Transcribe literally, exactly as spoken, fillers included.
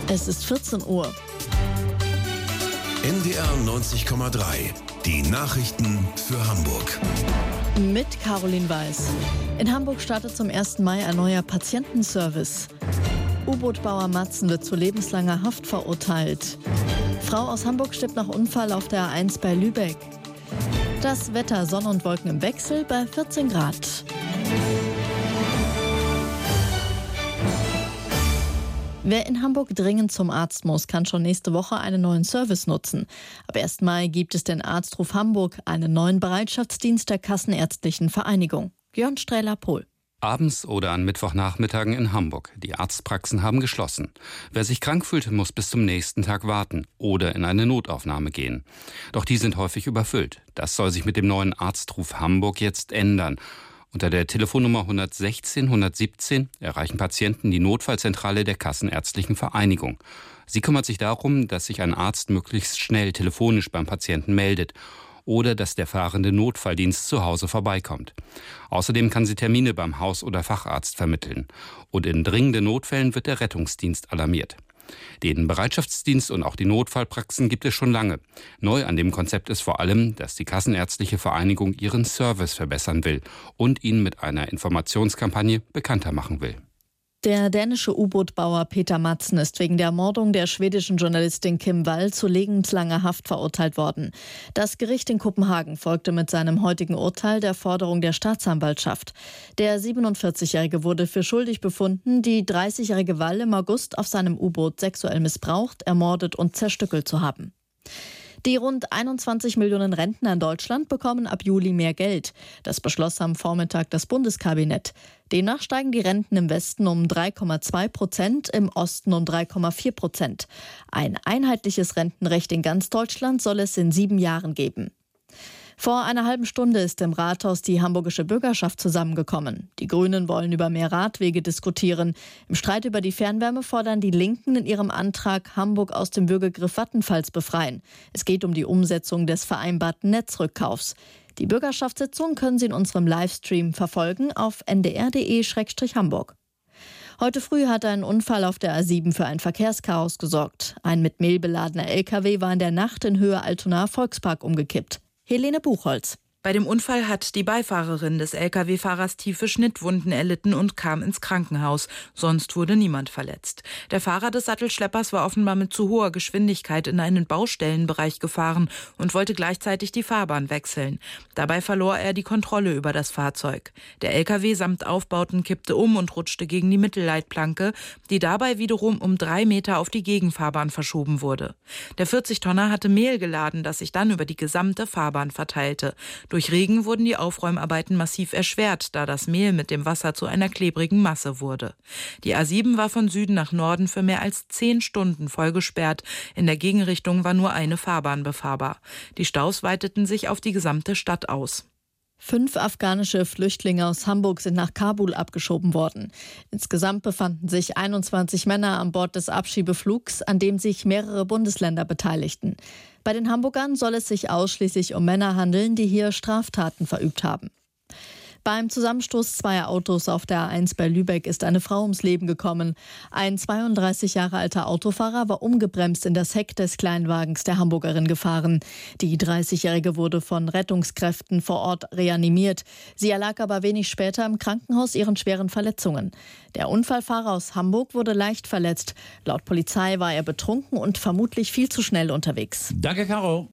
Es ist vierzehn Uhr. N D R neunzig Komma drei. Die Nachrichten für Hamburg. Mit Caroline Weiß. In Hamburg startet zum ersten Mai ein neuer Patientenservice. U-Boot-Bauer Matzen wird zu lebenslanger Haft verurteilt. Frau aus Hamburg stirbt nach Unfall auf der A eins bei Lübeck. Das Wetter: Sonne und Wolken im Wechsel bei vierzehn Grad. Wer in Hamburg dringend zum Arzt muss, kann schon nächste Woche einen neuen Service nutzen. Ab ersten Mai gibt es den Arztruf Hamburg, einen neuen Bereitschaftsdienst der Kassenärztlichen Vereinigung. Jörn Strehler-Pohl. Abends oder an Mittwochnachmittagen in Hamburg. Die Arztpraxen haben geschlossen. Wer sich krank fühlt, muss bis zum nächsten Tag warten oder in eine Notaufnahme gehen. Doch die sind häufig überfüllt. Das soll sich mit dem neuen Arztruf Hamburg jetzt ändern. Unter der Telefonnummer hundertsechzehn hundertsiebzehn erreichen Patienten die Notfallzentrale der Kassenärztlichen Vereinigung. Sie kümmert sich darum, dass sich ein Arzt möglichst schnell telefonisch beim Patienten meldet oder dass der fahrende Notfalldienst zu Hause vorbeikommt. Außerdem kann sie Termine beim Haus- oder Facharzt vermitteln. Und in dringenden Notfällen wird der Rettungsdienst alarmiert. Den Bereitschaftsdienst und auch die Notfallpraxen gibt es schon lange. Neu an dem Konzept ist vor allem, dass die Kassenärztliche Vereinigung ihren Service verbessern will und ihn mit einer Informationskampagne bekannter machen will. Der dänische U-Boot-Bauer Peter Matzen ist wegen der Ermordung der schwedischen Journalistin Kim Wall zu lebenslanger Haft verurteilt worden. Das Gericht in Kopenhagen folgte mit seinem heutigen Urteil der Forderung der Staatsanwaltschaft. Der siebenundvierzigjährige wurde für schuldig befunden, die dreißigjährige Wall im August auf seinem U-Boot sexuell missbraucht, ermordet und zerstückelt zu haben. Die rund einundzwanzig Millionen Rentner in Deutschland bekommen ab Juli mehr Geld. Das beschloss am Vormittag das Bundeskabinett. Demnach steigen die Renten im Westen um drei Komma zwei Prozent, im Osten um drei Komma vier Prozent. Ein einheitliches Rentenrecht in ganz Deutschland soll es in sieben Jahren geben. Vor einer halben Stunde ist im Rathaus die hamburgische Bürgerschaft zusammengekommen. Die Grünen wollen über mehr Radwege diskutieren. Im Streit über die Fernwärme fordern die Linken in ihrem Antrag Hamburg aus dem Würgegriff Vattenfalls befreien. Es geht um die Umsetzung des vereinbarten Netzrückkaufs. Die Bürgerschaftssitzung können Sie in unserem Livestream verfolgen auf n d r punkt d e slash hamburg. Heute früh hat ein Unfall auf der A sieben für ein Verkehrschaos gesorgt. Ein mit Mehl beladener L K W war in der Nacht in Höhe Altona Volkspark umgekippt. Helene Buchholz. Bei dem Unfall hat die Beifahrerin des L K W-Fahrers tiefe Schnittwunden erlitten und kam ins Krankenhaus. Sonst wurde niemand verletzt. Der Fahrer des Sattelschleppers war offenbar mit zu hoher Geschwindigkeit in einen Baustellenbereich gefahren und wollte gleichzeitig die Fahrbahn wechseln. Dabei verlor er die Kontrolle über das Fahrzeug. Der L K W samt Aufbauten kippte um und rutschte gegen die Mittelleitplanke, die dabei wiederum um drei Meter auf die Gegenfahrbahn verschoben wurde. Der vierzig Tonner hatte Mehl geladen, das sich dann über die gesamte Fahrbahn verteilte. Durch Regen wurden die Aufräumarbeiten massiv erschwert, da das Mehl mit dem Wasser zu einer klebrigen Masse wurde. Die A sieben war von Süden nach Norden für mehr als zehn Stunden voll gesperrt. In der Gegenrichtung war nur eine Fahrbahn befahrbar. Die Staus weiteten sich auf die gesamte Stadt aus. Fünf afghanische Flüchtlinge aus Hamburg sind nach Kabul abgeschoben worden. Insgesamt befanden sich einundzwanzig Männer an Bord des Abschiebeflugs, an dem sich mehrere Bundesländer beteiligten. Bei den Hamburgern soll es sich ausschließlich um Männer handeln, die hier Straftaten verübt haben. Beim Zusammenstoß zweier Autos auf der A eins bei Lübeck ist eine Frau ums Leben gekommen. Ein zweiunddreißig Jahre alter Autofahrer war ungebremst in das Heck des Kleinwagens der Hamburgerin gefahren. Die dreißigjährige wurde von Rettungskräften vor Ort reanimiert. Sie erlag aber wenig später im Krankenhaus ihren schweren Verletzungen. Der Unfallfahrer aus Hamburg wurde leicht verletzt. Laut Polizei war er betrunken und vermutlich viel zu schnell unterwegs. Danke, Caro.